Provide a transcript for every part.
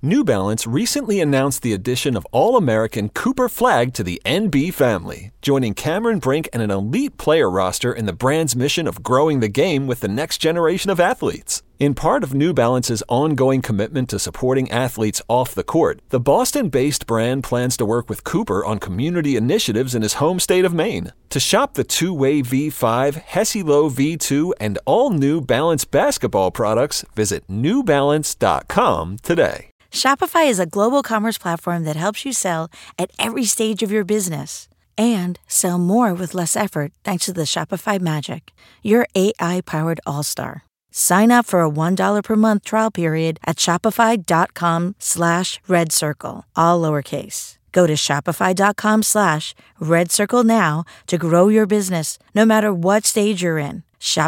New Balance recently announced the addition of All-American Cooper Flagg to the NB family, joining Cameron Brink and an elite player roster in the brand's mission of growing the game with the next generation of athletes. In part of New Balance's ongoing commitment to supporting athletes off the court, the Boston-based brand plans to work with Cooper on community initiatives in his home state of Maine. To shop the two-way V5, Hesi-Lo V2, and all New Balance basketball products, visit newbalance.com today. Shopify is a global commerce platform that helps you sell at every stage of your business and sell more with less effort thanks to the Shopify Magic, your AI-powered all-star. Sign up for a $1 per month trial period at shopify.com/redcircle, all lowercase. Go to shopify.com/redcircle now to grow your business no matter what stage you're in.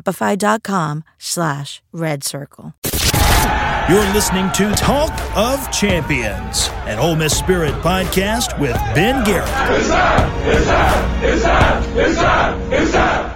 Shopify.com/redcircle. You're listening to Talk of Champions, an Ole Miss Spirit podcast with Ben Garrett. It's time! It's time! It's time! It's time! It's time!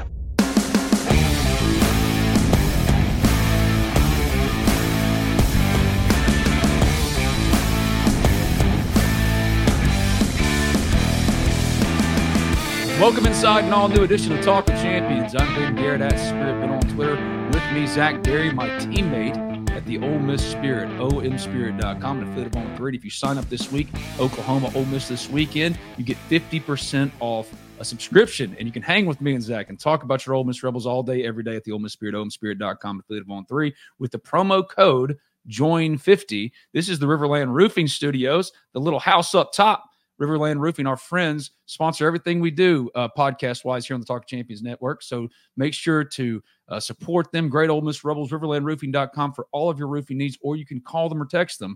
Welcome inside an all-new edition of Talk of Champions. I'm Ben Garrett at Spirit Ben on Twitter. With me, Zach Berry, my teammate at the Ole Miss Spirit, omspirit.com, and affiliate on 3. If you sign up this week, Oklahoma, Ole Miss this weekend, you get 50% off a subscription, and you can hang with me and Zach and talk about your Ole Miss Rebels all day, every day at the Ole Miss Spirit, omspirit.com, affiliate on 3, with the promo code JOIN50. This is the Riverland Roofing Studios, the little house up top. Riverland Roofing, our friends, sponsor everything we do podcast-wise here on the Talk of Champions Network. So make sure to support them. Great Ole Miss Rebels, riverlandroofing.com for all of your roofing needs, or you can call them or text them,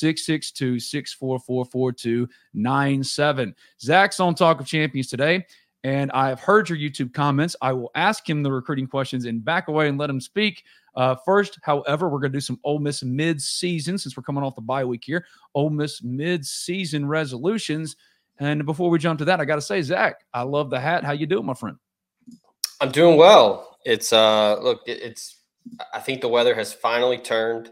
662-644-4297. Zach's on Talk of Champions today, and I have heard your YouTube comments. I will ask him the recruiting questions and back away and let him speak. First, however, we're going to do some Ole Miss mid-season, since we're coming off the bye week here, Ole Miss mid-season resolutions. And before we jump to that, I got to say, Zach, I love the hat. How you doing, my friend? I'm doing well. It's it's. I think the weather has finally turned.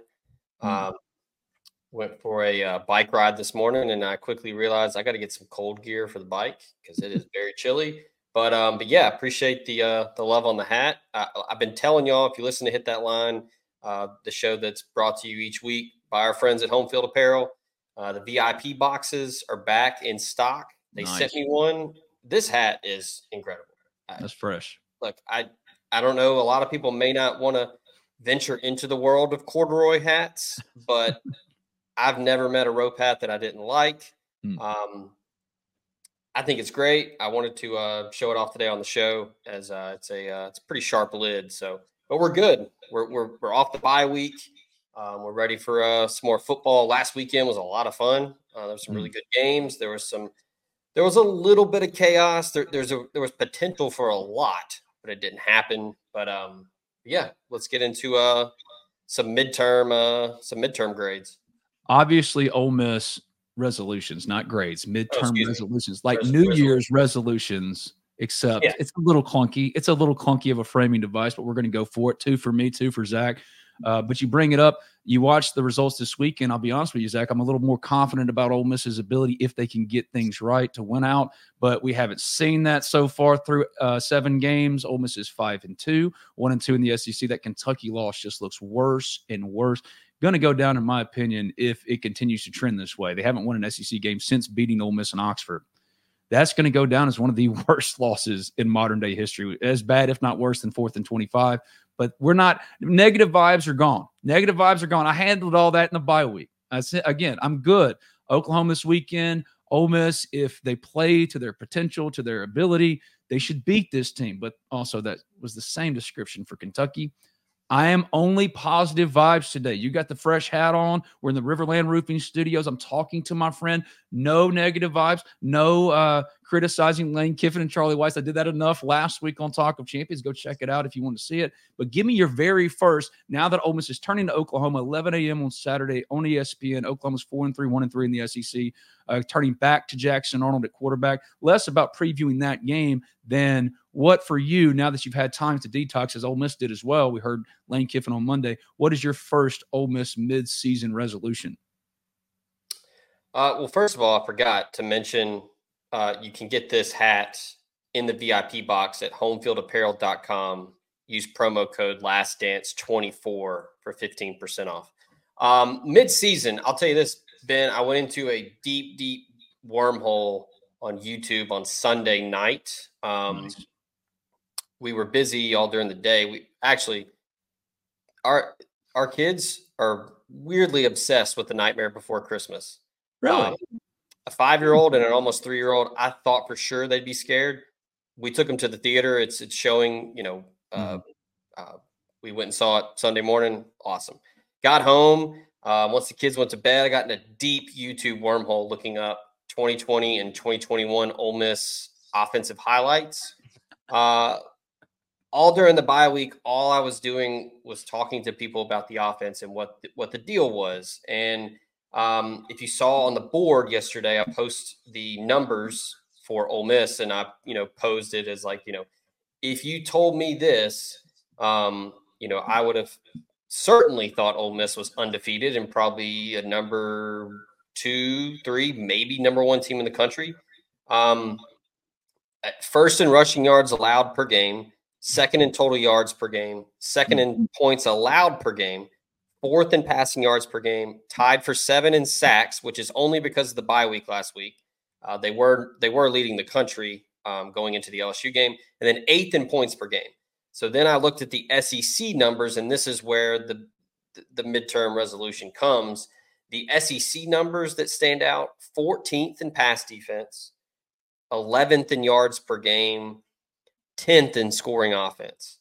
Went for a bike ride this morning, and I quickly realized I got to get some cold gear for the bike because it is very chilly. But yeah, appreciate the love on the hat. I've been telling y'all, if you listen to Hit That Line, the show that's brought to you each week by our friends at Home Field Apparel, the VIP boxes are back in stock. They sent me one. This hat is incredible. That's fresh. Look, I don't know. A lot of people may not want to venture into the world of corduroy hats, but I've never met a rope hat that I didn't like. I think it's great. I wanted to show it off today on the show as it's a pretty sharp lid. So, but we're good. We're off the bye week. We're ready for some more football. Last weekend was a lot of fun. There was some really good games. There was a little bit of chaos. There was potential for a lot, but it didn't happen. But yeah, let's get into some midterm grades. Obviously, Ole Miss resolutions, not grades, midterm resolutions, like New Year's resolutions, except it's a little clunky. It's a little clunky of a framing device, but we're going to go for it. 2 for me, 2 for Zach. But you bring it up. You watch the results this weekend. I'll be honest with you, Zach, I'm a little more confident about Ole Miss's ability if they can get things right to win out. But we haven't seen that so far through 7 games. Ole Miss is 5-2, 1-2 in the SEC. That Kentucky loss just looks worse and worse. Going to go down, in my opinion, if it continues to trend this way. They haven't won an SEC game since beating Ole Miss in Oxford. That's going to go down as one of the worst losses in modern day history. As bad, if not worse, than 4th and 25. But we're not – negative vibes are gone. Negative vibes are gone. I handled all that in the bye week. I said, again, I'm good. Oklahoma this weekend, Ole Miss, if they play to their potential, to their ability, they should beat this team. But also that was the same description for Kentucky. I am only positive vibes today. You got the fresh hat on. We're in the Riverland Roofing Studios. I'm talking to my friend. No negative vibes. No criticizing Lane Kiffin and Charlie Weis. I did that enough last week on Talk of Champions. Go check it out if you want to see it. But give me your very first, now that Ole Miss is turning to Oklahoma, 11 a.m. on Saturday on ESPN. Oklahoma's 4-3, 1-3 in the SEC. Turning back to Jackson Arnold at quarterback. Less about previewing that game than what for you, now that you've had time to detox, as Ole Miss did as well. We heard Lane Kiffin on Monday. What is your first Ole Miss mid-season resolution? Well, first of all, I forgot to mention you can get this hat in the VIP box at homefieldapparel.com. Use promo code LASTDANCE24 for 15% off. Mid-season, I'll tell you this, Ben, I went into a deep, deep wormhole on YouTube on Sunday night. Nice. We were busy all during the day. Our kids are weirdly obsessed with The Nightmare Before Christmas. Really? A 5-year-old and an almost 3-year-old, I thought for sure they'd be scared. We took them to the theater. It's showing, we went and saw it Sunday morning. Awesome. Got home. Once the kids went to bed, I got in a deep YouTube wormhole looking up 2020 and 2021 Ole Miss offensive highlights. All during the bye week, all I was doing was talking to people about the offense and what the deal was. And if you saw on the board yesterday, I posted the numbers for Ole Miss, and I, posed it as like, if you told me this, I would have certainly thought Ole Miss was undefeated and probably a number 2, 3, maybe number 1 team in the country. First in rushing yards allowed per game, second in total yards per game, second in points allowed per game, fourth in passing yards per game, tied for 7 in sacks, which is only because of the bye week last week. They were leading the country going into the LSU game, and then 8th in points per game. So then I looked at the SEC numbers, and this is where the midterm resolution comes. The SEC numbers that stand out: 14th in pass defense, 11th in yards per game, 10th in scoring offense.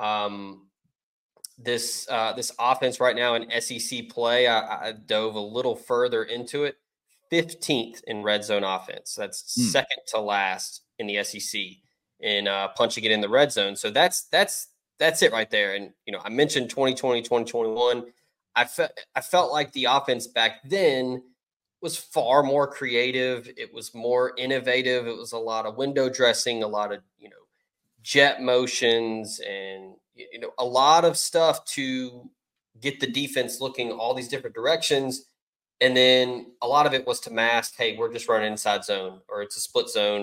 This offense right now in SEC play, I dove a little further into it. 15th in red zone offense. That's second to last in the SEC in punching it in the red zone. So that's it right there. And I mentioned 2020, 2021. I felt like the offense back then was far more creative. It was more innovative. It was a lot of window dressing, a lot of jet motions, and a lot of stuff to get the defense looking all these different directions. And then a lot of it was to mask, hey, we're just running inside zone, or it's a split zone.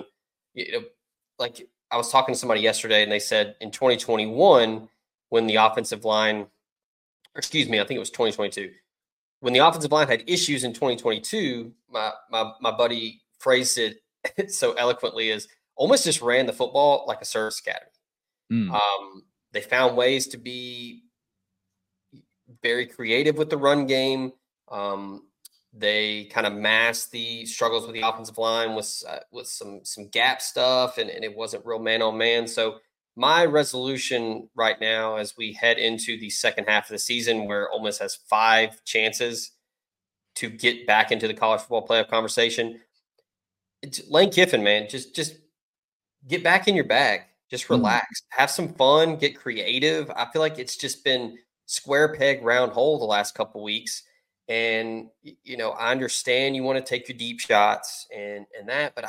Like I was talking to somebody yesterday, and they said in 2021, when the offensive line, I think it was 2022, when the offensive line had issues in 2022, my buddy phrased it so eloquently as Ole Miss just ran the football like a service academy. They found ways to be very creative with the run game. They kind of masked the struggles with the offensive line with some gap stuff, and it wasn't real man on man. So my resolution right now, as we head into the second half of the season, where Ole Miss has 5 chances to get back into the college football playoff conversation, Lane Kiffin, man, just get back in your bag. Just relax, have some fun, get creative. I feel like it's just been square peg, round hole the last couple of weeks. And, I understand you want to take your deep shots and that, but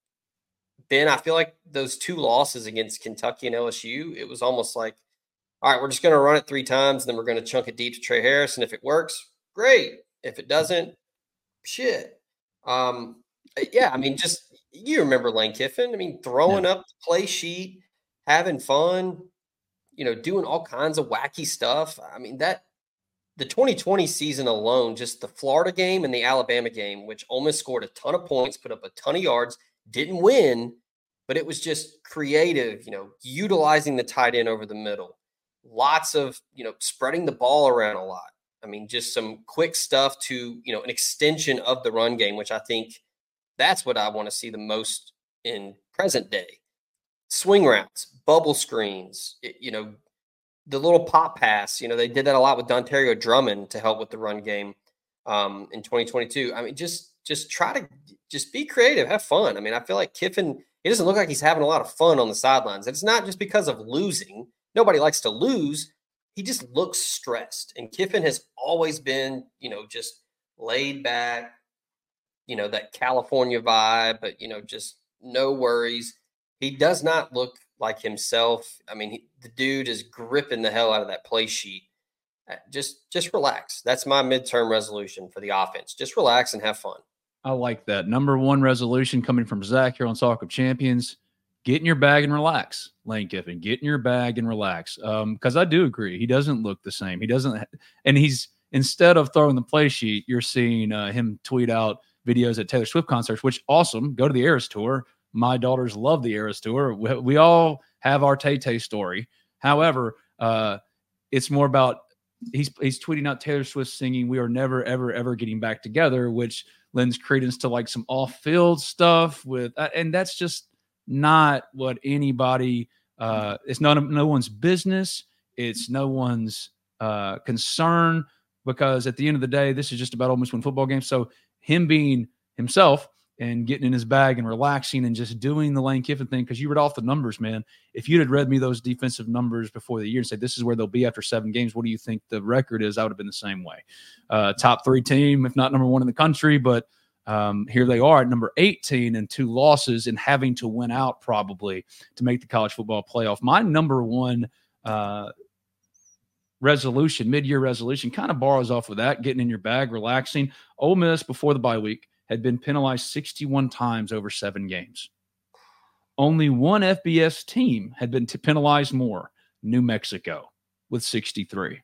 Ben, I feel like those 2 losses against Kentucky and LSU, it was almost like, all right, we're just going to run it 3 times, and then we're going to chunk it deep to Trey Harris. And if it works, great. If it doesn't, shit. Yeah, I mean, you remember Lane Kiffin. I mean, throwing up the play sheet, having fun, doing all kinds of wacky stuff. I mean, the 2020 season alone, just the Florida game and the Alabama game, which Ole Miss scored a ton of points, put up a ton of yards, didn't win, but it was just creative, utilizing the tight end over the middle. Lots of, spreading the ball around a lot. I mean, just some quick stuff to, an extension of the run game, which I think that's what I want to see the most in present day. Swing routes, bubble screens, the little pop pass. They did that a lot with Dontario Drummond to help with the run game in 2022. I mean, just try to just be creative, have fun. I mean, I feel like Kiffin, he doesn't look like he's having a lot of fun on the sidelines. It's not just because of losing. Nobody likes to lose. He just looks stressed. And Kiffin has always been, just laid back, that California vibe, but, just no worries. He does not look like himself. I mean, the dude is gripping the hell out of that play sheet. Just relax. That's my midterm resolution for the offense. Just relax and have fun. I like that. Number one resolution coming from Zach here on Talk of Champions. Get in your bag and relax, Lane Kiffin. Get in your bag and relax. Because I do agree. He doesn't look the same. He doesn't. And he's, instead of throwing the play sheet, you're seeing him tweet out videos at Taylor Swift concerts, which awesome. Go to the Eras Tour. My daughters love the Eras Tour. We all have our Tay-Tay story. However, it's more about he's tweeting out Taylor Swift singing "We Are Never, Ever, Ever Getting Back Together," which lends credence to like some off-field stuff with, and that's just not what anybody. It's no one's business. It's no one's concern, because at the end of the day, this is just about Ole Miss winning football games. So him being himself and getting in his bag and relaxing and just doing the Lane Kiffin thing, because you read off the numbers, man. If you'd had read me those defensive numbers before the year and said this is where they'll be after 7 games, what do you think the record is? I would have been the same way. Top 3 team, if not number 1 in the country, but here they are at number 18 and 2 losses and having to win out probably to make the college football playoff. My number 1 resolution, mid-year resolution, kind of borrows off of that, getting in your bag, relaxing. Ole Miss before the bye week had been penalized 61 times over 7 games. Only one FBS team had been penalized more, New Mexico, with 63.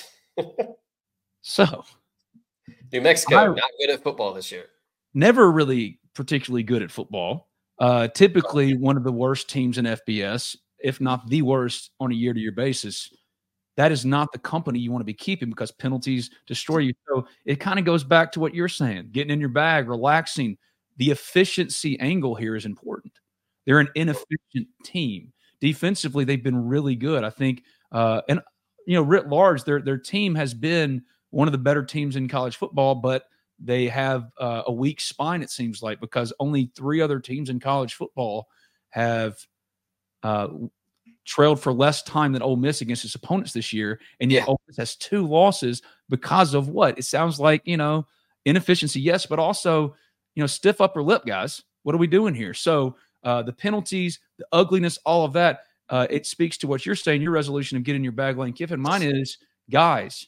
So, New Mexico, not good at football this year. Never really particularly good at football. Typically one of the worst teams in FBS, if not the worst on a year-to-year basis. That is not the company you want to be keeping, because penalties destroy you. So it kind of goes back to what you're saying, getting in your bag, relaxing. The efficiency angle here is important. They're an inefficient team. Defensively, they've been really good, I think. And, writ large, their team has been one of the better teams in college football, but they have a weak spine, it seems like, because only 3 other teams in college football have trailed for less time than Ole Miss against its opponents this year. And yet Ole Miss has 2 losses because of what? It sounds like, inefficiency, yes, but also, stiff upper lip, guys. What are we doing here? So the penalties, the ugliness, all of that, it speaks to what you're saying, your resolution of getting your bag, Lane Kiffin. Mine is, guys,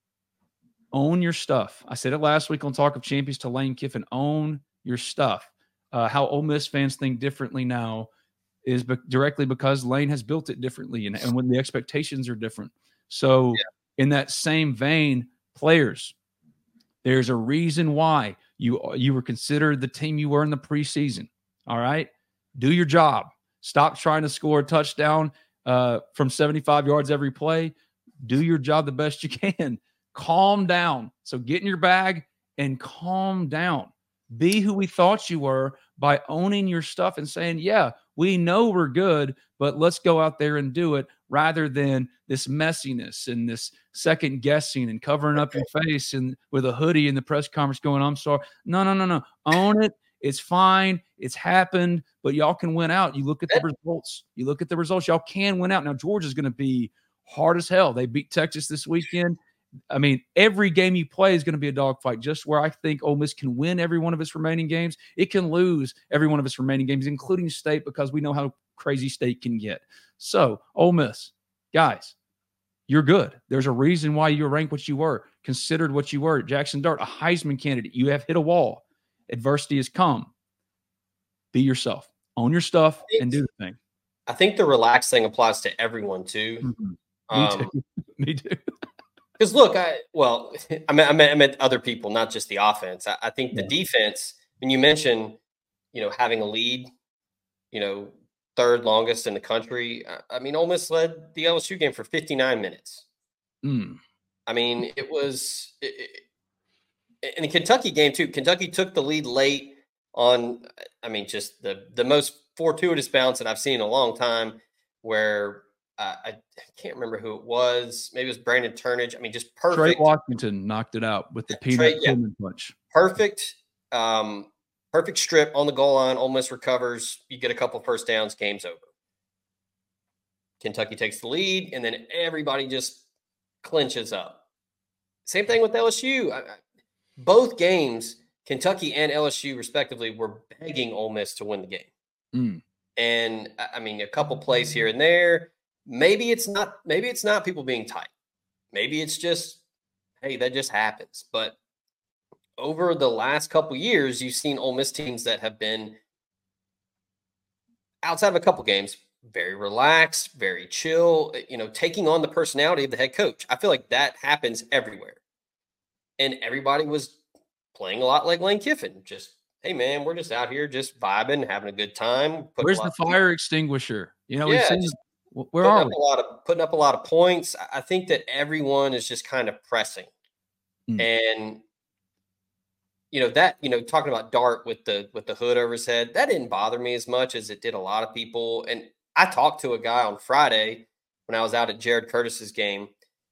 own your stuff. I said it last week on Talk of Champions to Lane Kiffin, own your stuff. How Ole Miss fans think differently now is directly because Lane has built it differently, and when the expectations are different. So in that same vein, players, there's a reason why you were considered the team you were in the preseason. All right? Do your job. Stop trying to score a touchdown from 75 yards every play. Do your job the best you can. Calm down. So get in your bag and calm down. Be who we thought you were by owning your stuff and saying, yeah, we know we're good, but let's go out there and do it, rather than this messiness and this second guessing and covering up your face and with a hoodie in the press conference going, I'm sorry. No. Own it. It's fine. It's happened, but y'all can win out. You look at the results. Y'all can win out. Now, Georgia's going to be hard as hell. They beat Texas this weekend. I mean, every game you play is going to be a dogfight. Just where I think Ole Miss can win every one of its remaining games, it can lose every one of its remaining games, including State, because we know how crazy State can get. So, Ole Miss, guys, you're good. There's a reason why you were ranked what you were, considered what you were. Jackson Dart, a Heisman candidate. You have hit a wall. Adversity has come. Be yourself. Own your stuff and do the thing. I think the relaxed thing applies to everyone, too. Mm-hmm. Me too. Because look, I meant other people, not just the offense. I think the defense, when you mention, having a lead, 3rd longest in the country. I mean, Ole Miss led the LSU game for 59 minutes. I mean, it was in the Kentucky game too. Kentucky took the lead late on, just the most fortuitous bounce that I've seen in a long time, where I can't remember who it was. Maybe it was Brandon Turnage. I mean, just perfect. Trey Washington knocked it out with the peanut punch. Perfect. Perfect strip on the goal line. Ole Miss recovers. You get a couple first downs. Game's over. Kentucky takes the lead, and then everybody just clinches up. Same thing with LSU. Both games, Kentucky and LSU respectively, were begging Ole Miss to win the game. And a couple plays here and there. Maybe it's not people being tight. Maybe it's just, hey, that just happens. But over the last couple years, you've seen Ole Miss teams that have been, outside of a couple games, very relaxed, very chill, taking on the personality of the head coach. I feel like that happens everywhere. And everybody was playing a lot like Lane Kiffin. Just, hey, man, we're just out here just vibing, having a good time. Where's the fire extinguisher? We've seen, where are we? Putting up a lot of points. I think that everyone is just kind of pressing. And, talking about Dart with the hood over his head, that didn't bother me as much as it did a lot of people. And I talked to a guy on Friday when I was out at Jared Curtis's game.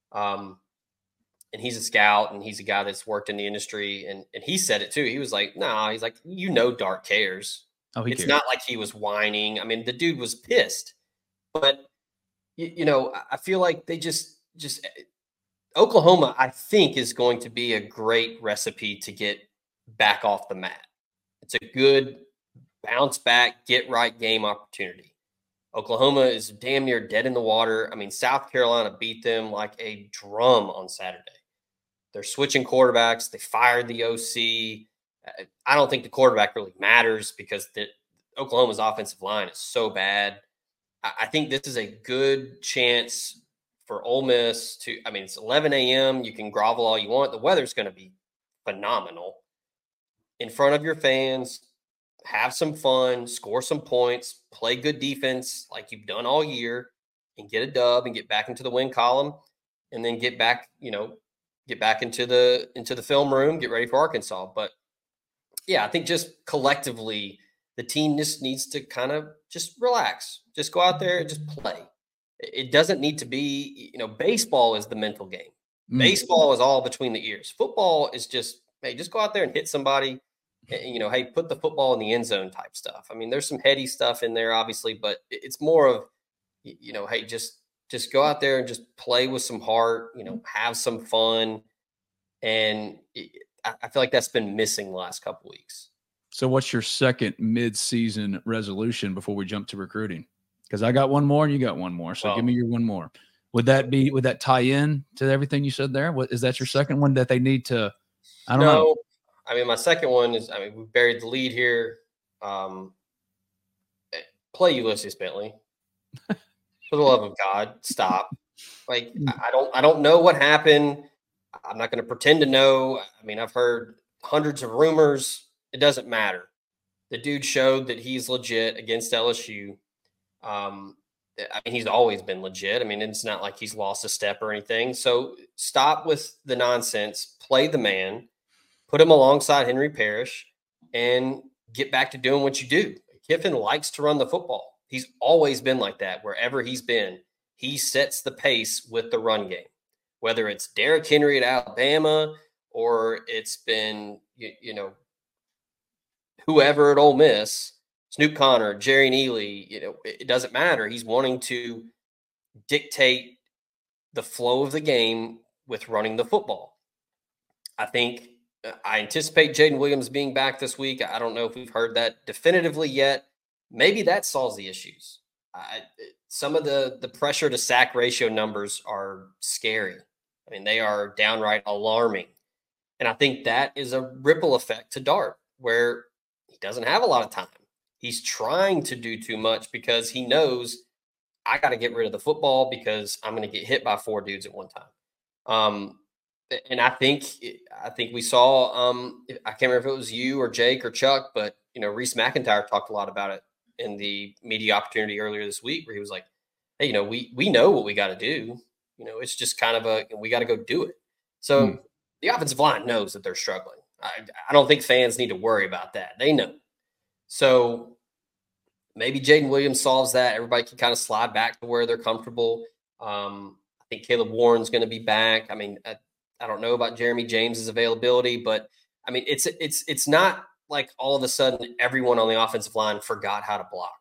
And he's a scout and he's a guy that's worked in the industry. And he said it too. He was like, nah, he's like, Dart cares. Oh, it's cares. Not like he was whining. I mean, the dude was pissed. But, I feel like they just Oklahoma, I think, is going to be a great recipe to get back off the mat. It's a good bounce back, get right game opportunity. Oklahoma is damn near dead in the water. I mean, South Carolina beat them like a drum on Saturday. They're switching quarterbacks. They fired the OC. I don't think the quarterback really matters because Oklahoma's offensive line is so bad. I think this is a good chance for Ole Miss to, it's 11 a.m. You can grovel all you want. The weather's going to be phenomenal. In front of your fans, have some fun, score some points, play good defense like you've done all year, and get a dub and get back into the win column, and then get back into the film room, get ready for Arkansas. But yeah, I think just collectively the team just needs to kind of just relax, just go out there and just play. It doesn't need to be, baseball is the mental game. Baseball is all between the ears. Football is just, hey, just go out there and hit somebody. Hey, put the football in the end zone type stuff. I mean, there's some heady stuff in there, obviously, but it's more of, hey, just go out there and just play with some heart, have some fun. And I feel like that's been missing the last couple weeks. So what's your second mid-season resolution before we jump to recruiting? Because I got one more and you got one more. So give me your one more. Would that tie in to everything you said there? Is that your second one that they need to, I don't know. I mean, my second one is, we buried the lead here. Play Ulysses Bentley. For the love of God, stop. Like, I don't know what happened. I'm not going to pretend to know. I mean, I've heard hundreds of rumors. It doesn't matter. The dude showed that he's legit against LSU. He's always been legit. I mean, it's not like he's lost a step or anything. So stop with the nonsense. Play the man. Put him alongside Henry Parrish and get back to doing what you do. Kiffin likes to run the football. He's always been like that. Wherever he's been, he sets the pace with the run game. Whether it's Derrick Henry at Alabama or it's been, whoever at Ole Miss, Snoop Connor, Jerry Neely, it doesn't matter. He's wanting to dictate the flow of the game with running the football. I anticipate Jaden Williams being back this week. I don't know if we've heard that definitively yet. Maybe that solves the issues. Some of the pressure to sack ratio numbers are scary. I mean, they are downright alarming. And I think that is a ripple effect to Dart, where he doesn't have a lot of time. He's trying to do too much because he knows I got to get rid of the football because I'm going to get hit by 4 dudes at one time. And I think we saw, I can't remember if it was you or Jake or Chuck, but, Reese McIntyre talked a lot about it in the media opportunity earlier this week where he was like, hey, we know what we got to do. It's just kind of we got to go do it. So the offensive line knows that they're struggling. I don't think fans need to worry about that. They know. So maybe Jaden Williams solves that. Everybody can kind of slide back to where they're comfortable. I think Caleb Warren's going to be back. I mean, I don't know about Jeremy James's availability, but I mean, it's not like all of a sudden everyone on the offensive line forgot how to block.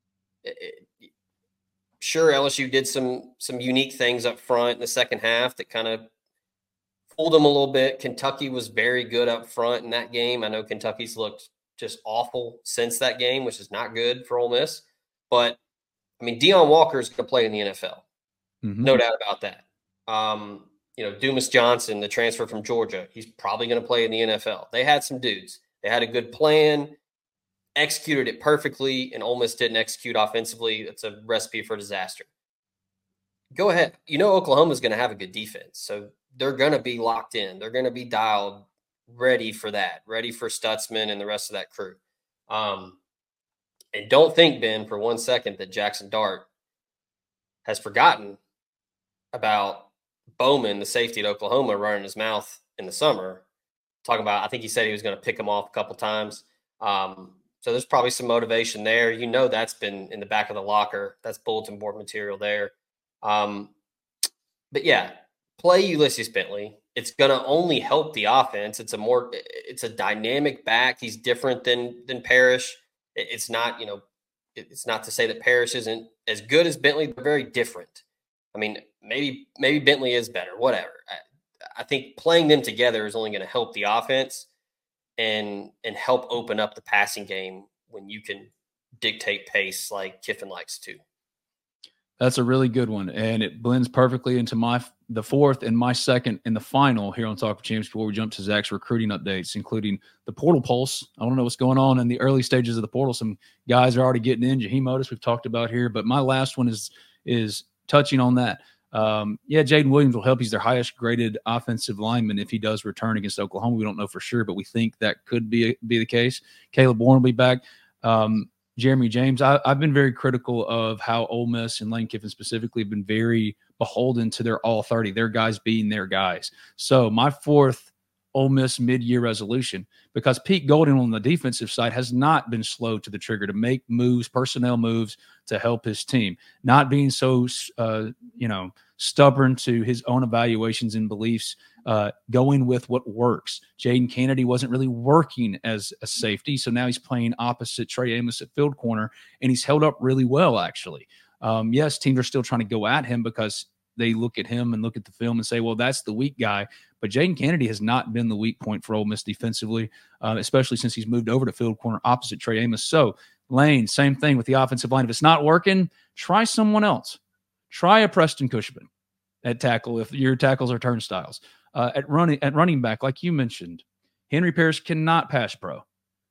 Sure, LSU did some unique things up front in the second half that kind of fooled them a little bit. Kentucky was very good up front in that game. I know Kentucky's looked just awful since that game, which is not good for Ole Miss. But, I mean, Deion Walker is going to play in the NFL. Mm-hmm. No doubt about that. Dumas Johnson, the transfer from Georgia, he's probably going to play in the NFL. They had some dudes. They had a good plan, executed it perfectly, and Ole Miss didn't execute offensively. It's a recipe for disaster. Go ahead. Oklahoma's going to have a good defense, so they're going to be locked in. They're going to be dialed, ready for that, ready for Stutzman and the rest of that crew. And don't think, Ben, for 1 second that Jackson Dart has forgotten about Bowman, the safety at Oklahoma, running his mouth in the summer. Talking about, I think he said he was going to pick him off a couple times. So there's probably some motivation there. That's been in the back of the locker. That's bulletin board material there. But yeah, play Ulysses Bentley. It's going to only help the offense. It's a dynamic back. He's different than Parrish. It's not, it's not to say that Parrish isn't as good as Bentley. They're very different. I mean, maybe Bentley is better, whatever. I think playing them together is only going to help the offense and help open up the passing game when you can dictate pace like Kiffin likes to. That's a really good one, and it blends perfectly into the fourth and my second and the final here on Talk of Champs before we jump to Zach's recruiting updates, including the portal pulse. I don't know what's going on in the early stages of the portal. Some guys are already getting in. Jaheim Otis we've talked about here, but my last one is touching on that. Jaden Williams will help. He's their highest graded offensive lineman if he does return against Oklahoma. We don't know for sure, but we think that could be the case. Caleb Bourne will be back. Jeremy James, I've been very critical of how Ole Miss and Lane Kiffin specifically have been very beholden to their all 30, their guys being their guys. So my fourth Ole Miss mid-year resolution, because Pete Golding on the defensive side has not been slow to the trigger to make moves, personnel moves to help his team, not being so stubborn to his own evaluations and beliefs, going with what works. Jaden Kennedy wasn't really working as a safety, so now he's playing opposite Trey Amos at field corner, and he's held up really well, actually. Yes, teams are still trying to go at him because they look at him and look at the film and say, well, that's the weak guy. But Jaden Kennedy has not been the weak point for Ole Miss defensively, especially since he's moved over to field corner opposite Trey Amos. So, Lane, same thing with the offensive line. If it's not working, try someone else. Try a Preston Cushman at tackle if your tackles are turnstiles. At running back, like you mentioned, Henry Parrish cannot pass pro.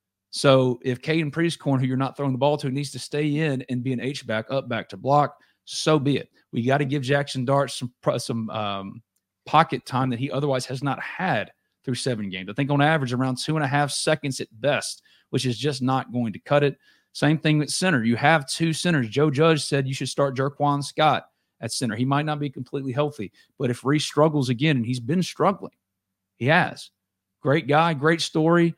So if Caden Priestcorn, who you're not throwing the ball to, needs to stay in and be an H-back, up back to block, so be it. We got to give Jackson Dart some pocket time that he otherwise has not had through 7 games. I think on average around 2.5 seconds at best, which is just not going to cut it. Same thing with center. You have 2 centers. Joe Judge said you should start Jerquan Scott at center. He might not be completely healthy, but if Reese struggles again, and he's been struggling, he has. Great guy, great story.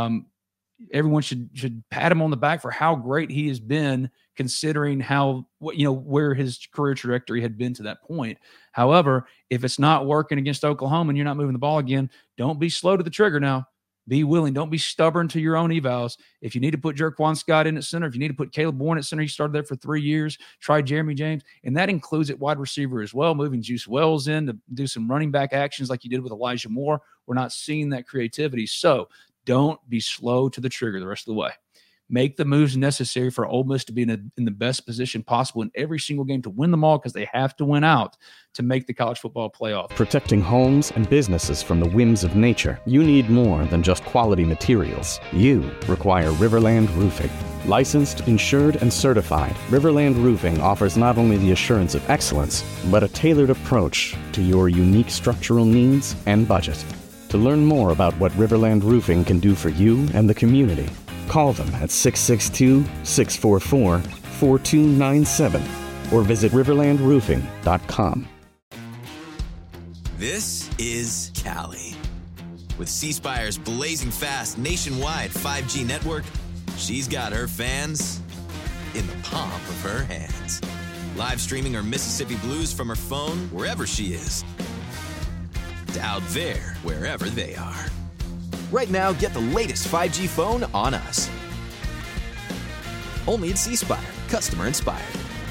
Everyone should pat him on the back for how great he has been, considering where his career trajectory had been to that point. However, if it's not working against Oklahoma and you're not moving the ball again, don't be slow to the trigger now. Be willing. Don't be stubborn to your own evals. If you need to put Jerquan Scott in at center, if you need to put Caleb Bourne at center, he started there for 3 years. Try Jeremy James, and that includes at wide receiver as well, moving Juice Wells in to do some running back actions like you did with Elijah Moore. We're not seeing that creativity. So don't be slow to the trigger the rest of the way. Make the moves necessary for Ole Miss to be in the best position possible in every single game to win them all, because they have to win out to make the college football playoff. Protecting homes and businesses from the whims of nature, you need more than just quality materials. You require Riverland Roofing. Licensed, insured, and certified, Riverland Roofing offers not only the assurance of excellence, but a tailored approach to your unique structural needs and budget. To learn more about what Riverland Roofing can do for you and the community, call them at 662-644-4297 or visit riverlandroofing.com. This is Cali. With C Spire's blazing fast nationwide 5G network, she's got her fans in the palm of her hands. Live streaming her Mississippi Blues from her phone wherever she is. To out there wherever they are. Right now, get the latest 5G phone on us. Only at C Spire, customer inspired.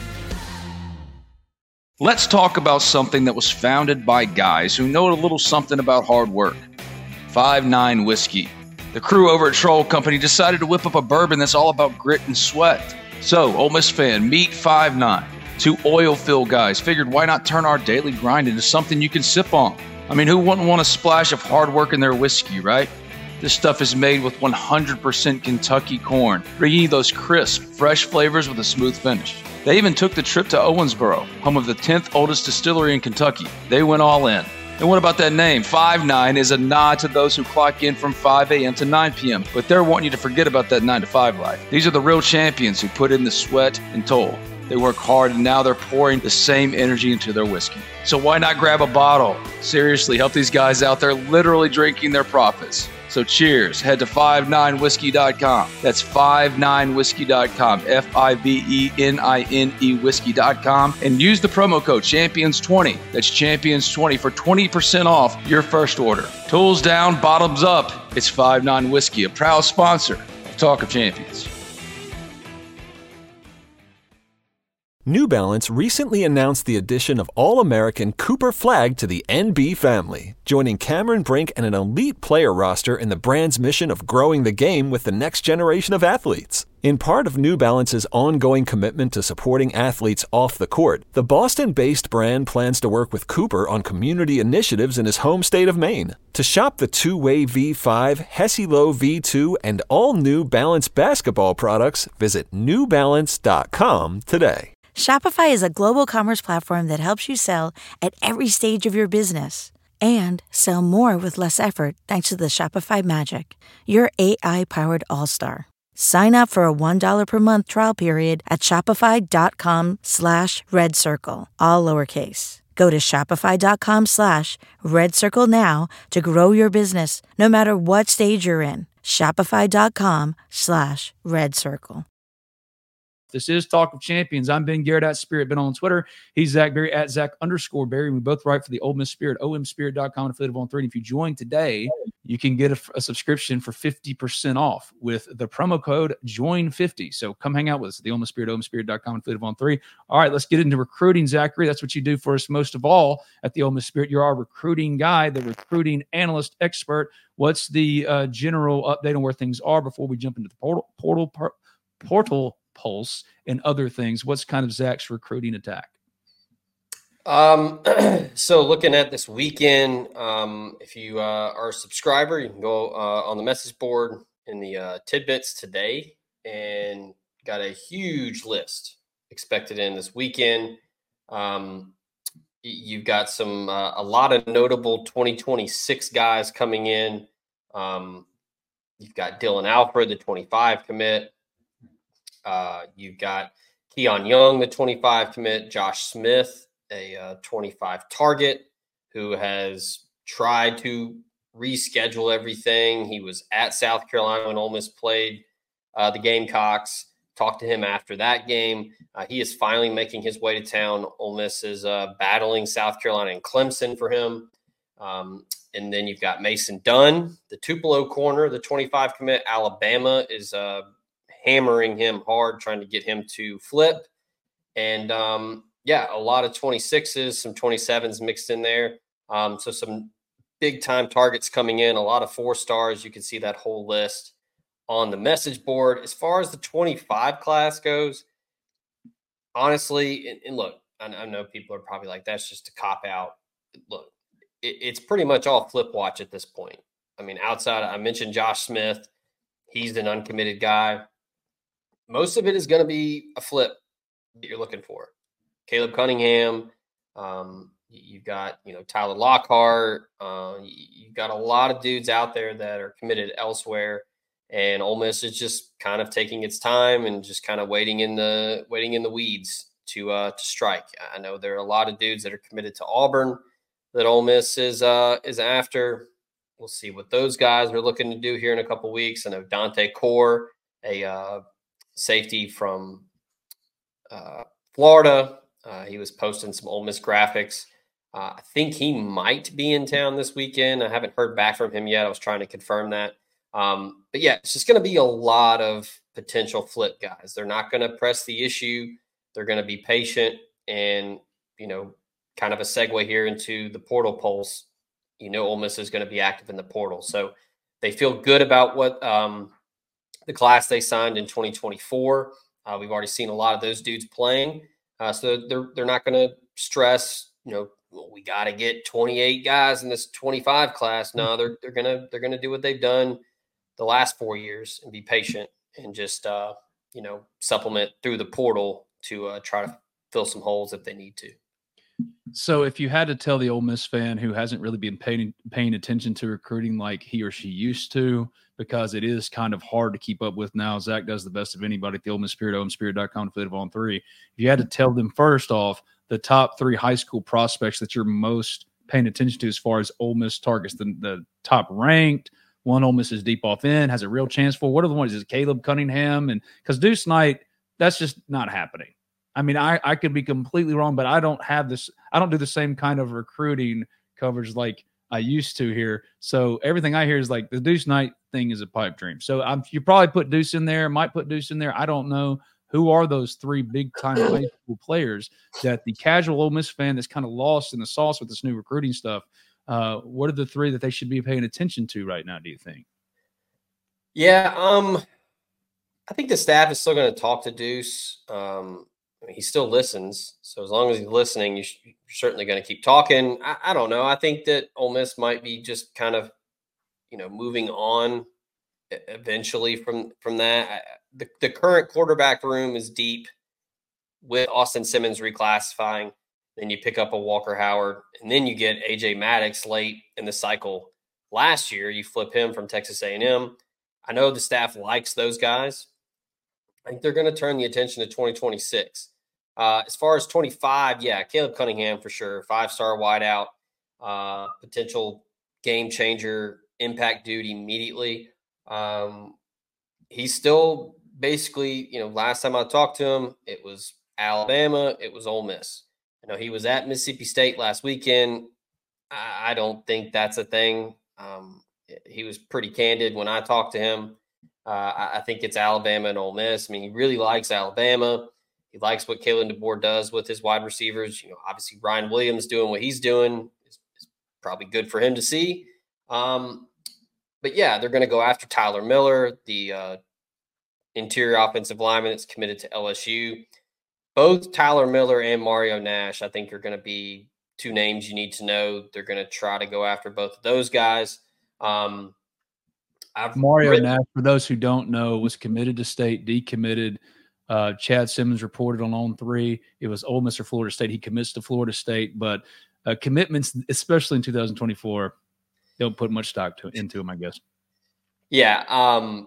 Let's talk about something that was founded by guys who know a little something about hard work. 5-9 Whiskey. The crew over at Troll Company decided to whip up a bourbon that's all about grit and sweat. So, Ole Miss fan, meet 5-9. Two oil field guys figured why not turn our daily grind into something you can sip on? I mean, who wouldn't want a splash of hard work in their whiskey, right? This stuff is made with 100% Kentucky corn, bringing you those crisp, fresh flavors with a smooth finish. They even took the trip to Owensboro, home of the 10th oldest distillery in Kentucky. They went all in. And what about that name? 5-9 is a nod to those who clock in from 5 a.m. to 9 p.m., but they're wanting you to forget about that 9 to 5 life. These are the real champions who put in the sweat and toil. They work hard, and now they're pouring the same energy into their whiskey. So why not grab a bottle? Seriously, help these guys out. They're literally drinking their profits. So cheers. Head to 59whiskey.com. That's 59whiskey.com, FIVENINE whiskey.com, and use the promo code Champions20. That's Champions20 for 20% off your first order. Tools down, bottoms up. It's 59 Whiskey, a proud sponsor of Talk of Champions. New Balance recently announced the addition of All-American Cooper Flag to the NB family, joining Cameron Brink and an elite player roster in the brand's mission of growing the game with the next generation of athletes. In part of New Balance's ongoing commitment to supporting athletes off the court, the Boston-based brand plans to work with Cooper on community initiatives in his home state of Maine. To shop the two-way V5, Hesi-Lo V2, and all New Balance basketball products, visit newbalance.com today. Shopify is a global commerce platform that helps you sell at every stage of your business and sell more with less effort thanks to the Shopify Magic, your AI-powered all-star. Sign up for a $1 per month trial period at shopify.com/redcircle, all lowercase. Go to shopify.com/redcircle now to grow your business no matter what stage you're in. Shopify.com/redcircle. This is Talk of Champions. I'm Ben Garrett at Spirit Ben on Twitter. He's Zach Berry at Zach_Berry. We both write for the Ole Miss Spirit, omspirit.com, and affiliate of On3. And if you join today, you can get a subscription for 50% off with the promo code JOIN50. So come hang out with us at the Ole Miss Spirit, omspirit.com, and affiliate of On3. All right, let's get into recruiting, Zachary. That's what you do for us most of all at the Ole Miss Spirit. You're our recruiting guy, the recruiting analyst expert. What's the general update on where things are before we jump into the portal pulse and other things? What's kind of Zach's recruiting attack? So looking at this weekend, if you are a subscriber, you can go on the message board in the tidbits today, and got a huge list expected in this weekend. You've got some a lot of notable 2026 guys coming in. You've got Dylan Alfred, the 25 commit. You've got Keon Young, the 25 commit, Josh Smith, a 25 target, who has tried to reschedule everything. He was at South Carolina when Ole Miss played the Gamecocks. Talked to him after that game. He is finally making his way to town. Ole Miss is battling South Carolina and Clemson for him. And then you've got Mason Dunn, the Tupelo corner, the 25 commit. Alabama is hammering him hard, trying to get him to flip. And, a lot of 26s, some 27s mixed in there. So some big-time targets coming in, a lot of 4-stars. You can see that whole list on the message board. As far as the 25 class goes, honestly, and look, I know people are probably like, that's just a cop-out. Look, it's pretty much all flip watch at this point. I mean, outside, I mentioned Josh Smith. He's an uncommitted guy. Most of it is going to be a flip that you're looking for. Caleb Cunningham, you've got, Tyler Lockhart. You've got a lot of dudes out there that are committed elsewhere, and Ole Miss is just kind of taking its time and just kind of waiting in the weeds to strike. I know there are a lot of dudes that are committed to Auburn that Ole Miss is after. We'll see what those guys are looking to do here in a couple weeks. I know Dante Core, a safety from Florida. He was posting some Ole Miss graphics. I think he might be in town this weekend. I haven't heard back from him yet. I was trying to confirm that. But yeah, it's just going to be a lot of potential flip guys. They're not going to press the issue. They're going to be patient, and, kind of a segue here into the portal pulse. Ole Miss is going to be active in the portal. So they feel good about what the class they signed in 2024. We've already seen a lot of those dudes playing. So they're not going to stress, well, we got to get 28 guys in this 25 class. No, they're gonna do what they've done the last 4 years and be patient and just supplement through the portal to try to fill some holes if they need to. So if you had to tell the Ole Miss fan who hasn't really been paying attention to recruiting like he or she used to, because it is kind of hard to keep up with now, Zach does the best of anybody at the Ole Miss Spirit, OleMissSpirit.com, affiliate of On3. If you had to tell them first off the top 3 high school prospects that you're most paying attention to as far as Ole Miss targets, the top ranked one Ole Miss is deep off in, has a real chance for. What are the ones? Is it Caleb Cunningham? And because Deuce Knight, that's just not happening. I mean, I could be completely wrong, but I don't do the same kind of recruiting coverage like I used to here. So everything I hear is like the Deuce Knight thing is a pipe dream. So you probably put Deuce in there, might put Deuce in there. I don't know. Who are those 3 big-time high school players that the casual Ole Miss fan that's kind of lost in the sauce with this new recruiting stuff? What are the 3 that they should be paying attention to right now, do you think? Yeah, I think the staff is still going to talk to Deuce. He still listens. So as long as he's listening, you're certainly going to keep talking. I don't know. I think that Ole Miss might be just kind of, moving on eventually from that. The current quarterback room is deep with Austin Simmons reclassifying. Then you pick up a Walker Howard, and then you get A.J. Maddox late in the cycle. Last year, you flip him from Texas A&M. I know the staff likes those guys. I think they're going to turn the attention to 2026. As far as 25, yeah, Caleb Cunningham for sure. 5-star wideout, potential game changer, impact dude immediately. He's still basically, last time I talked to him, it was Alabama, it was Ole Miss. He was at Mississippi State last weekend. I don't think that's a thing. He was pretty candid when I talked to him. I think it's Alabama and Ole Miss. I mean, he really likes Alabama. He likes what Kalen DeBoer does with his wide receivers. Obviously Ryan Williams doing what he's doing is probably good for him to see. But yeah, they're going to go after Tyler Miller, the interior offensive lineman that's committed to LSU. Both Tyler Miller and Mario Nash, I think, are going to be 2 names you need to know. They're going to try to go after both of those guys. Nash, for those who don't know, was committed to State, decommitted. Chad Simmons reported on On3. It was Ole Miss or Florida State. He commits to Florida State, but commitments, especially in 2024, don't put much stock into him, I guess. Yeah.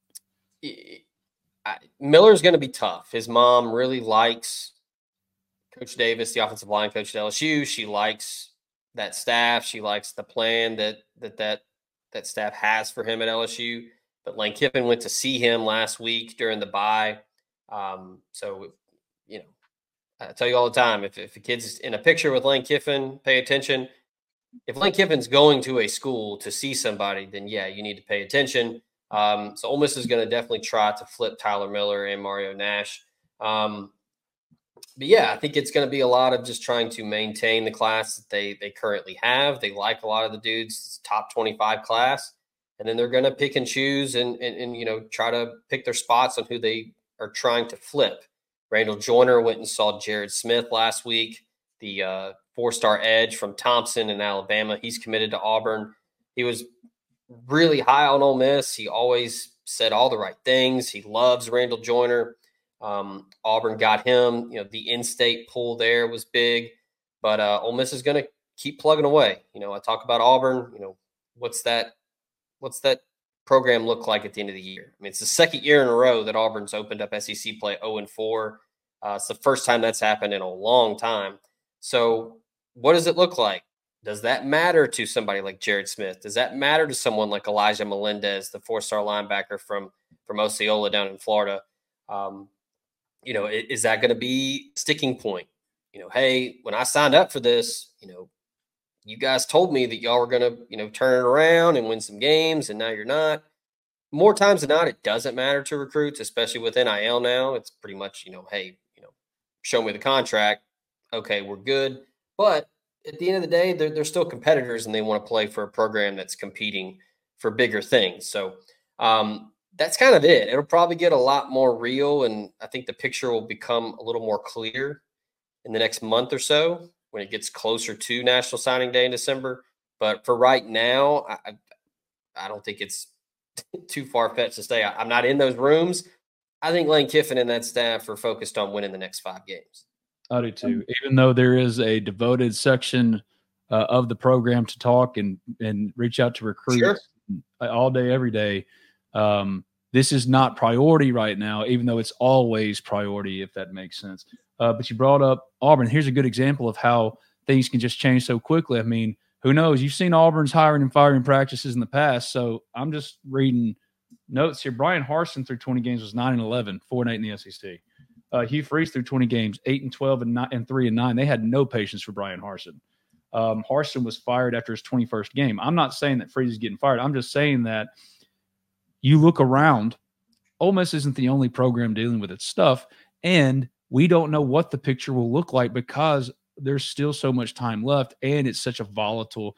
Miller's going to be tough. His mom really likes Coach Davis, the offensive line coach at LSU. She likes that staff. She likes the plan that staff has for him at LSU. But Lane Kiffin went to see him last week during the bye. So, I tell you all the time, if a kid's in a picture with Lane Kiffin, pay attention. If Lane Kiffin's going to a school to see somebody, then yeah, you need to pay attention. So Ole Miss is going to definitely try to flip Tyler Miller and Mario Nash. But yeah, I think it's going to be a lot of just trying to maintain the class that they currently have. They like a lot of the dudes, top 25 class, and then they're going to pick and choose and try to pick their spots on who they are trying to flip. Randall Joyner went and saw Jared Smith last week, the 4-star edge from Thompson in Alabama. He's committed to Auburn. He was really high on Ole Miss. He always said all the right things. He loves Randall Joyner. Auburn got him. The in-state pull there was big, but Ole Miss is going to keep plugging away. I talk about Auburn. What's that program look like at the end of the year? I mean, it's the second year in a row that Auburn's opened up SEC play 0-4. It's the first time that's happened in a long time. So what does it look like? Does that matter to somebody like Jared Smith? Does that matter to someone like Elijah Melendez, the 4-star linebacker from Osceola down in Florida? Is that going to be a sticking point? Hey, when I signed up for this, you guys told me that y'all were going to, turn it around and win some games, and now you're not. More times than not, it doesn't matter to recruits, especially with NIL now. It's pretty much, hey, show me the contract. Okay, we're good. But at the end of the day, they're still competitors, and they want to play for a program that's competing for bigger things. So that's kind of it. It'll probably get a lot more real, and I think the picture will become a little more clear in the next month or so when it gets closer to National Signing Day in December. But for right now, I don't think it's too far-fetched to say. I'm not in those rooms. I think Lane Kiffin and that staff are focused on winning the next 5 games. I do too. Even though there is a devoted section of the program to talk and reach out to recruits all day, every day, this is not priority right now, even though it's always priority, if that makes sense. But you brought up Auburn. Here's a good example of how things can just change so quickly. I mean, who knows? You've seen Auburn's hiring and firing practices in the past. So I'm just reading notes here. Brian Harsin through 20 games was 9-11, 4-8 in the SEC. Hugh Freeze through 20 games, 8-12 and 3-9. They had no patience for Brian Harsin. Harsin was fired after his 21st game. I'm not saying that Freeze is getting fired. I'm just saying that you look around, Ole Miss isn't the only program dealing with its stuff, and we don't know what the picture will look like because there's still so much time left, and it's such a volatile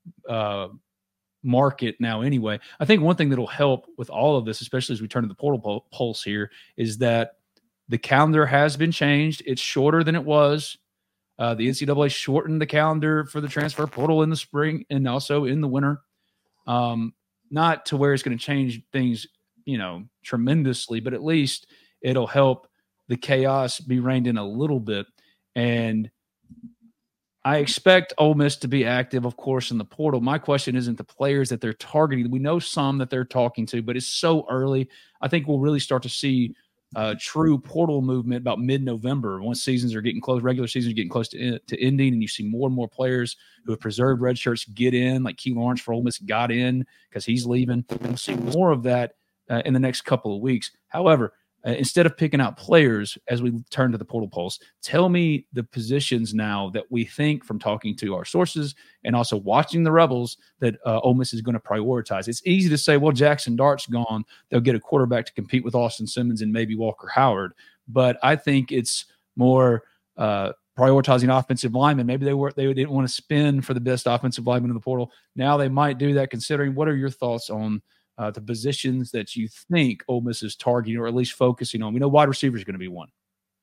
market now anyway. I think one thing that'll help with all of this, especially as we turn to the portal pulse here, is that the calendar has been changed. It's shorter than it was. The NCAA shortened the calendar for the transfer portal in the spring and also in the winter. Not to where it's going to change things, tremendously, but at least it'll help the chaos be reined in a little bit. And I expect Ole Miss to be active, of course, in the portal. My question isn't the players that they're targeting. We know some that they're talking to, but it's so early. I think we'll really start to see true portal movement about mid-November once seasons are getting close, regular seasons are getting close to ending, and you see more and more players who have preserved red shirts get in, like Key Lawrence for Ole Miss got in because he's leaving. We'll see more of that in the next couple of weeks. However, instead of picking out players as we turn to the portal pulse, tell me the positions now that we think from talking to our sources and also watching the Rebels that Ole Miss is going to prioritize. It's easy to say, well, Jackson Dart's gone. They'll get a quarterback to compete with Austin Simmons and maybe Walker Howard. But I think it's more prioritizing offensive linemen. Maybe they didn't want to spend for the best offensive lineman in the portal. Now they might do that considering. What are your thoughts on the positions that you think Ole Miss is targeting or at least focusing on? We know wide receiver is going to be one.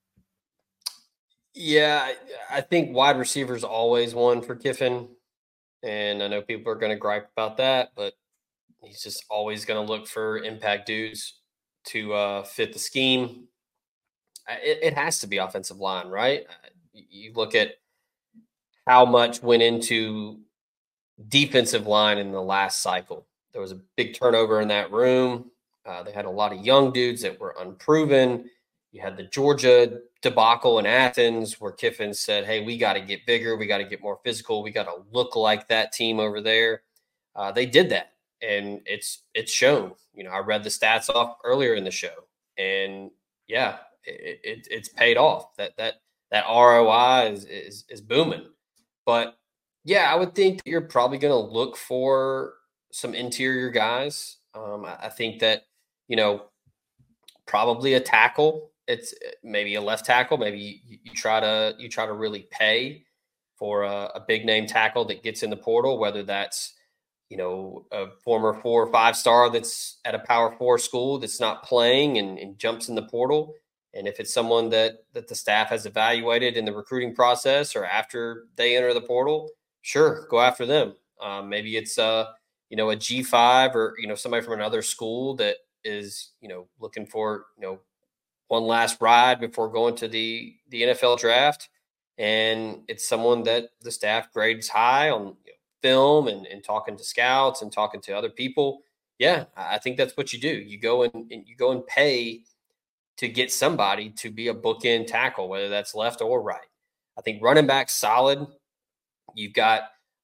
Yeah, I think wide receiver is always one for Kiffin. And I know people are going to gripe about that, but he's just always going to look for impact dudes to fit the scheme. It has to be offensive line, right? You look at how much went into defensive line in the last cycle. There was a big turnover in that room. They had a lot of young dudes that were unproven. You had the Georgia debacle in Athens where Kiffin said, hey, we got to get bigger. We got to get more physical. We got to look like that team over there. They did that, and it's shown. I read the stats off earlier in the show, and yeah, it's paid off. That ROI is booming. But yeah, I would think that you're probably going to look for some interior guys. I think that, probably a tackle. It's maybe a left tackle. Maybe you try to really pay for a big name tackle that gets in the portal, whether that's, a former 4 or 5 star that's at a Power 4 school that's not playing and jumps in the portal. And if it's someone that the staff has evaluated in the recruiting process or after they enter the portal, sure, go after them. Maybe it's a G5 or, somebody from another school that is, looking for, one last ride before going to the NFL draft. And it's someone that the staff grades high on film and talking to scouts and talking to other people. Yeah, I think that's what you do. You go and pay to get somebody to be a bookend tackle, whether that's left or right. I think running back solid. You've got,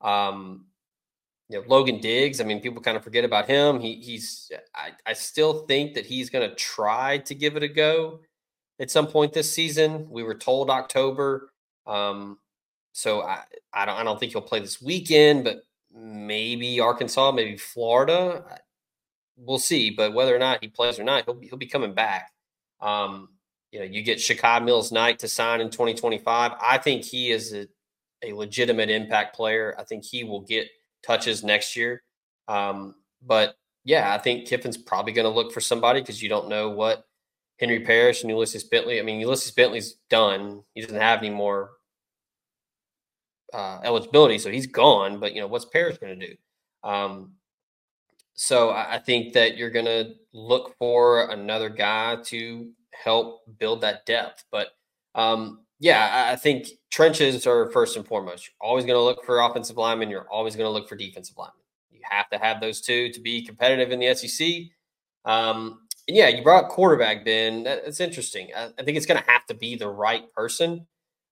Logan Diggs. I mean, people kind of forget about him. I still think that he's going to try to give it a go at some point this season. We were told October. So I don't think he'll play this weekend, but maybe Arkansas, maybe Florida. We'll see. But whether or not he plays or not, he'll be coming back. You get Shakai Mills-Knight to sign in 2025. I think he is a legitimate impact player. I think he will get touches next year. But yeah, I think Kiffin's probably going to look for somebody because you don't know what Henry Parrish and Ulysses Bentley. I mean, Ulysses Bentley's done. He doesn't have any more eligibility, so he's gone. But, what's Parrish going to do? So I think that you're going to look for another guy to help build that depth. But, I think trenches are first and foremost. You're always going to look for offensive linemen. You're always going to look for defensive linemen. You have to have those two to be competitive in the SEC. You brought quarterback, Ben. That's interesting. I think it's going to have to be the right person.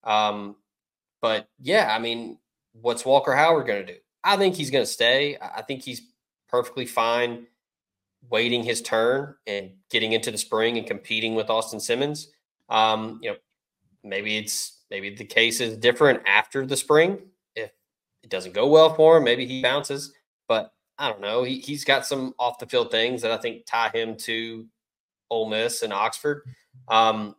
But, what's Walker Howard going to do? I think he's going to stay. I think he's perfectly fine waiting his turn and getting into the spring and competing with Austin Simmons. Maybe the case is different after the spring. If it doesn't go well for him, maybe he bounces. But I don't know. He's got some off the field things that I think tie him to Ole Miss and Oxford. I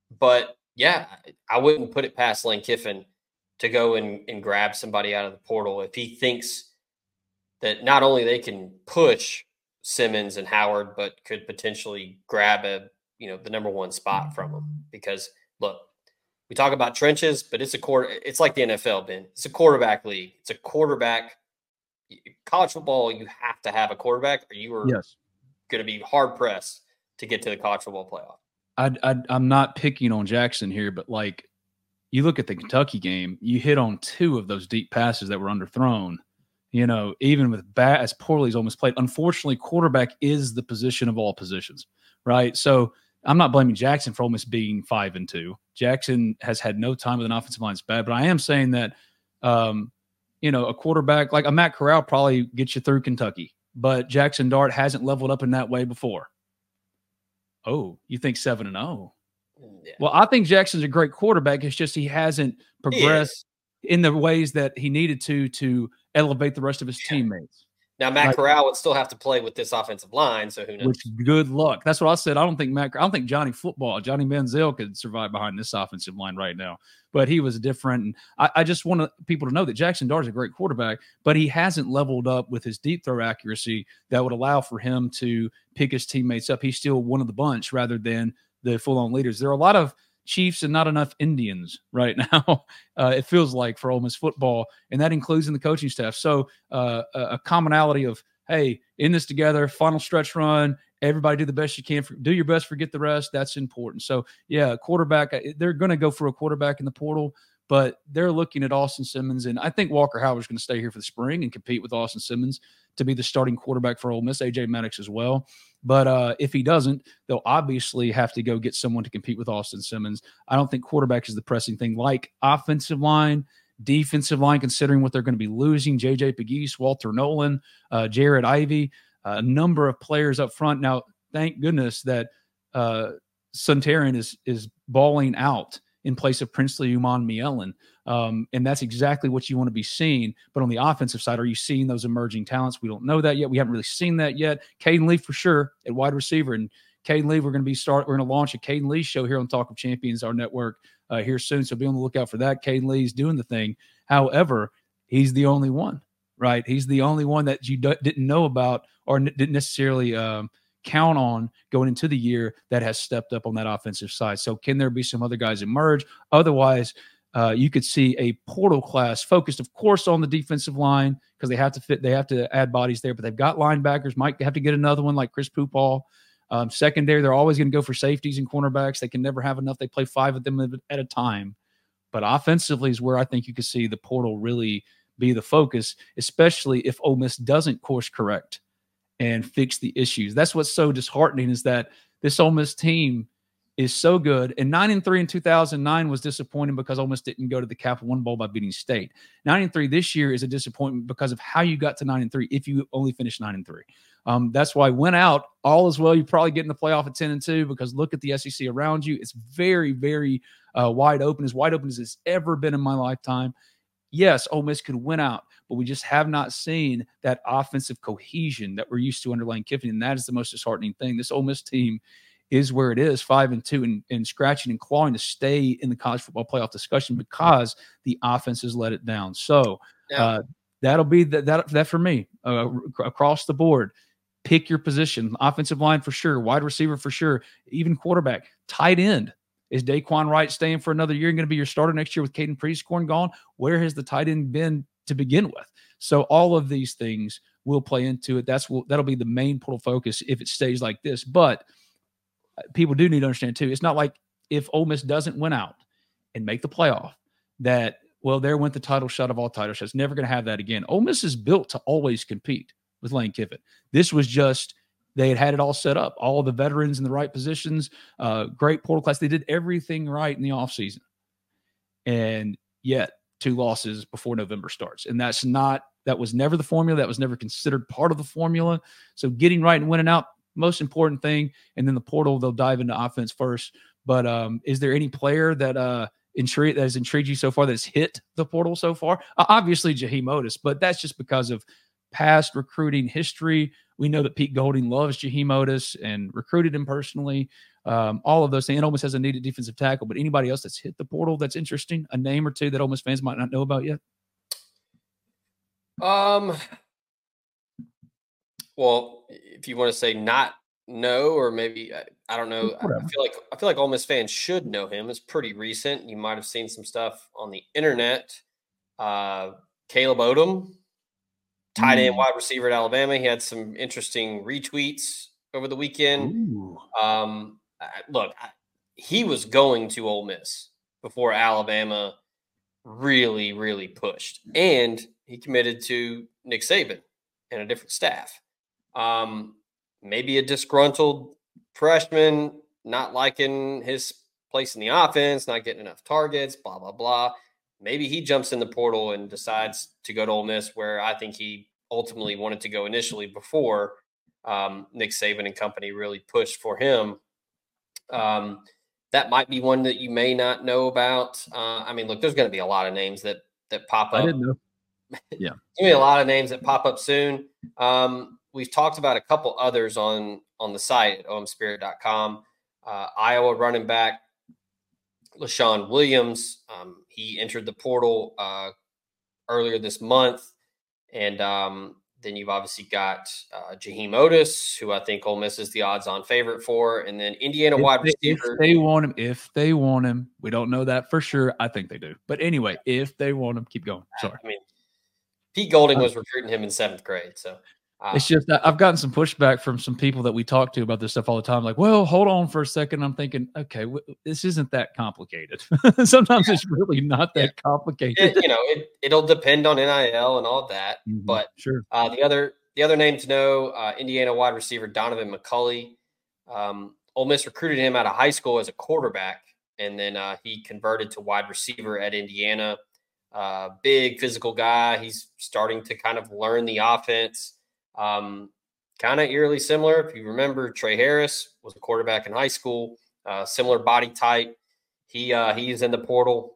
wouldn't put it past Lane Kiffin to go and grab somebody out of the portal if he thinks that not only they can push Simmons and Howard, but could potentially grab the number one spot from them. Because look, we talk about trenches, but it's like the NFL, Ben. It's a quarterback league. It's a quarterback. College football, you have to have a quarterback, or you are going to be hard pressed to get to the college football playoff. I'm not picking on Jackson here, but like you look at the Kentucky game, you hit on two of those deep passes that were underthrown. Even with as poorly as almost played. Unfortunately, quarterback is the position of all positions, right? So I'm not blaming Jackson for almost being 5-2. Jackson has had no time with an offensive line. It's bad, but I am saying that, a quarterback like a Matt Corral probably gets you through Kentucky, but Jackson Dart hasn't leveled up in that way before. Oh, you think 7-0? Yeah. Well, I think Jackson's a great quarterback. It's just he hasn't progressed in the ways that he needed to elevate the rest of his teammates. Now, Matt Corral would still have to play with this offensive line, so who knows? Which, good luck. That's what I said. I don't think Johnny Manziel could survive behind this offensive line right now. But he was different. And I just want people to know that Jackson Dart is a great quarterback, but he hasn't leveled up with his deep throw accuracy that would allow for him to pick his teammates up. He's still one of the bunch rather than the full-on leaders. There are a lot of Chiefs and not enough Indians right now, it feels like, for Ole Miss football, and that includes in the coaching staff. So a commonality of, hey, in this together, final stretch run, everybody do the best you can. Do your best, forget the rest. That's important. So, quarterback, they're going to go for a quarterback in the portal, but they're looking at Austin Simmons, and I think Walker Howard's going to stay here for the spring and compete with Austin Simmons to be the starting quarterback for Ole Miss, A.J. Maddox as well. But if he doesn't, they'll obviously have to go get someone to compete with Austin Simmons. I don't think quarterback is the pressing thing, like offensive line, defensive line, considering what they're going to be losing. J.J. Pegues, Walter Nolan, Jared Ivey, a number of players up front. Now, thank goodness that Suntarine is balling out in place of Princely Uman-Mielen. And that's exactly what you want to be seeing. But on the offensive side, are you seeing those emerging talents? We don't know that yet. We haven't really seen that yet. Caden Lee for sure at wide receiver. And Caden Lee, we're going to launch a Caden Lee show here on Talk of Champions, our network, here soon. So be on the lookout for that. Caden Lee's doing the thing. However, he's the only one, right? He's the only one that you didn't know about or didn't necessarily count on going into the year that has stepped up on that offensive side. So can there be some other guys emerge? Otherwise, you could see a portal class focused, of course, on the defensive line because they have to add bodies there, but they've got linebackers, might have to get another one like Chris Pupal. Secondary, they're always going to go for safeties and cornerbacks. They can never have enough. They play 5 of them at a time. But offensively is where I think you could see the portal really be the focus, especially if Ole Miss doesn't course correct and fix the issues. That's what's so disheartening is that this Ole Miss team is so good. And 9-3 in 2009 was disappointing because Ole Miss didn't go to the Capital One Bowl by beating State. 9-3 this year is a disappointment because of how you got to 9-3 if you only finished 9-3. That's why went out all as well. You probably get in the playoff at 10-2 because look at the SEC around you. It's very, very wide open as it's ever been in my lifetime. Yes, Ole Miss could win out, but we just have not seen that offensive cohesion that we're used to under Lane Kiffin, and that is the most disheartening thing. This Ole Miss team is where it is, 5-2, and scratching and clawing to stay in the college football playoff discussion because the offense has let it down. So that'll be that for me across the board. Pick your position. Offensive line for sure. Wide receiver for sure. Even quarterback. Tight end. Is Daquan Wright staying for another year and going to be your starter next year with Caden Prieskorn gone? Where has the tight end been to begin with? So all of these things will play into it. That'll be the main portal focus if it stays like this. But people do need to understand too, it's not like if Ole Miss doesn't win out and make the playoff that, well, there went the title shot of all title shots. Never going to have that again. Ole Miss is built to always compete with Lane Kiffin. This was just, they had it all set up. All the veterans in the right positions, great portal class. They did everything right in the offseason. And yet 2 losses before November starts. And that was never the formula. That was never considered part of the formula. So getting right and winning out, most important thing. And then the portal, they'll dive into offense first. But is there any player that has intrigued you so far that's hit the portal so far? Obviously Jaheim Oatis, but that's just because of past recruiting history. We know that Pete Golding loves Jaheim Oatis and recruited him personally. All of those things. And Ole Miss has a needed defensive tackle, but anybody else that's hit the portal that's interesting, a name or two that Ole Miss fans might not know about yet? Well, if you want to say not know, or maybe I don't know. I feel like Ole Miss fans should know him. It's pretty recent. You might have seen some stuff on the internet. Caleb Odom, tight end wide receiver at Alabama. He had some interesting retweets over the weekend. He was going to Ole Miss before Alabama really, really pushed. And he committed to Nick Saban and a different staff. Maybe a disgruntled freshman, not liking his place in the offense, not getting enough targets, blah, blah, blah. Maybe he jumps in the portal and decides to go to Ole Miss, where I think he ultimately wanted to go initially before Nick Saban and company really pushed for him. That might be one that you may not know about. Look, there's going to be a lot of names that pop up. I didn't know. Yeah. There's going to be a lot of names that pop up soon. We've talked about a couple others on the site at omspirit.com. Iowa running back LaShawn Williams. He entered the portal earlier this month. And then you've obviously got Jaheim Oatis, who I think Ole Miss is the odds-on favorite for. And then Indiana wide receiver. If they want him, we don't know that for sure. I think they do. But anyway, if they want him, keep going. Sorry. Pete Golding was recruiting him in 7th grade. So it's just that I've gotten some pushback from some people that we talk to about this stuff all the time. Like, well, hold on for a second. I'm thinking, okay, this isn't that complicated. Sometimes it's really not that complicated. It'll depend on NIL and all that. Mm-hmm. But sure. The other name to know, Indiana wide receiver Donovan McCulley. Ole Miss recruited him out of high school as a quarterback, and then he converted to wide receiver at Indiana. Big physical guy. He's starting to kind of learn the offense. Kind of eerily similar. If you remember, Trey Harris was a quarterback in high school, similar body type. He's in the portal.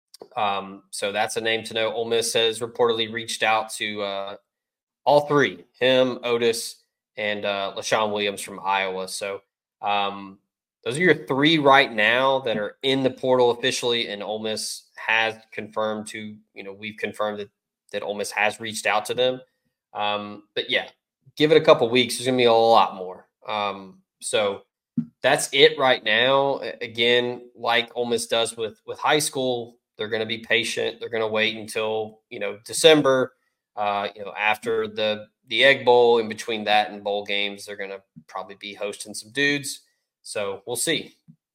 So that's a name to know. Ole Miss has reportedly reached out to all three, him, Oatis, and LaShawn Williams from Iowa. So those are your 3 right now that are in the portal officially, and Ole Miss has confirmed we've confirmed that Ole Miss has reached out to them. But yeah, give it a couple weeks. There's going to be a lot more. So that's it right now. Again, like Ole Miss does with high school, they're going to be patient. They're going to wait until, December, after the Egg Bowl. In between that and bowl games, they're going to probably be hosting some dudes. So we'll see.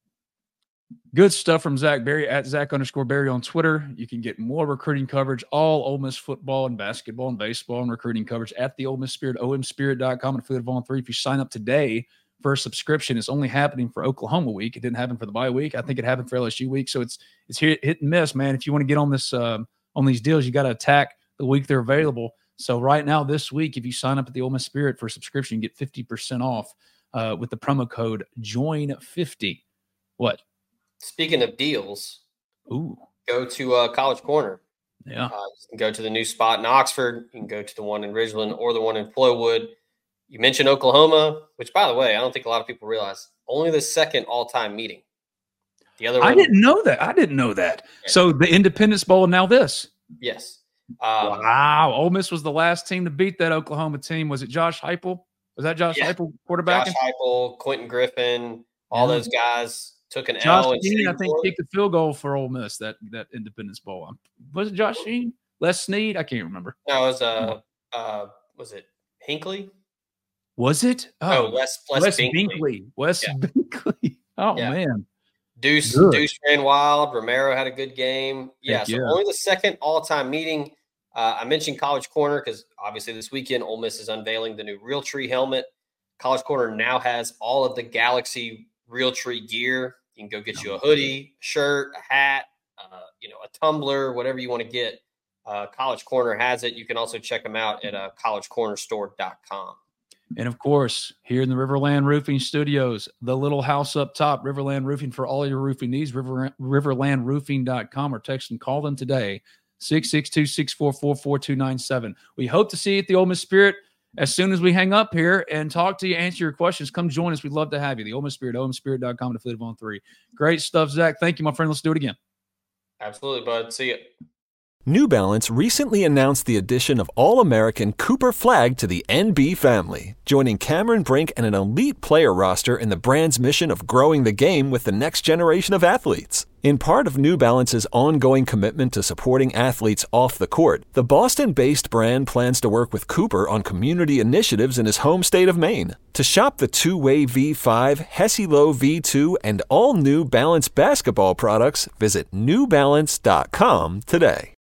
Good stuff from Zach Berry at Zach_Berry on Twitter. You can get more recruiting coverage, all Ole Miss football and basketball and baseball and recruiting coverage at the Ole Miss Spirit, omspirit.com, and affiliate of On 3. If you sign up today for a subscription, it's only happening for Oklahoma week. It didn't happen for the bye week. I think it happened for LSU week. So it's hit and miss, man. If you want to get on this on these deals, you got to attack the week they're available. So right now, this week, if you sign up at the Ole Miss Spirit for a subscription, you get 50% off with the promo code JOIN50. What? Speaking of deals, go to College Corner. Yeah. You can go to the new spot in Oxford. You can go to the one in Ridgeland or the one in Flowood. You mentioned Oklahoma, which, by the way, I don't think a lot of people realize, only the second all-time meeting. The other one, I didn't know that. Yeah. So the Independence Bowl, now this. Yes. Wow. Ole Miss was the last team to beat that Oklahoma team. Was it Josh Heupel? Was that Josh Heupel quarterbacking? Josh Heupel, Quentin Griffin, all those guys took an Josh L. And Sheen, I think, kicked the field goal for Ole Miss that Independence Bowl. Was it Josh Sheen? Les Snead? I can't remember. No, it was it Hinckley? Was it? Oh, Wes Binkley. Binkley. Oh, man. Deuce ran wild. Romero had a good game. Only the second all-time meeting. I mentioned College Corner because obviously this weekend Ole Miss is unveiling the new Realtree helmet. College Corner now has all of the Galaxy Realtree gear. You can go get you a hoodie, a shirt, a hat, a tumbler, whatever you want to get. College Corner has it. You can also check them out at collegecornerstore.com. And, of course, here in the Riverland Roofing Studios, the little house up top, Riverland Roofing for all your roofing needs, riverlandroofing.com, or text and call them today, 662-644-4297. We hope to see you at the Ole Miss Spirit as soon as we hang up here and talk to you, answer your questions. Come join us. We'd love to have you. The Ole Miss Spirit, OleMissSpirit.com, and affiliate of On 3. Great stuff, Zach. Thank you, my friend. Let's do it again. Absolutely, bud. See you. New Balance recently announced the addition of All-American Cooper Flagg to the NB family, joining Cameron Brink and an elite player roster in the brand's mission of growing the game with the next generation of athletes. In part of New Balance's ongoing commitment to supporting athletes off the court, the Boston-based brand plans to work with Cooper on community initiatives in his home state of Maine. To shop the two-way V5, Hesi-Lo V2, and all New Balance basketball products, visit newbalance.com today.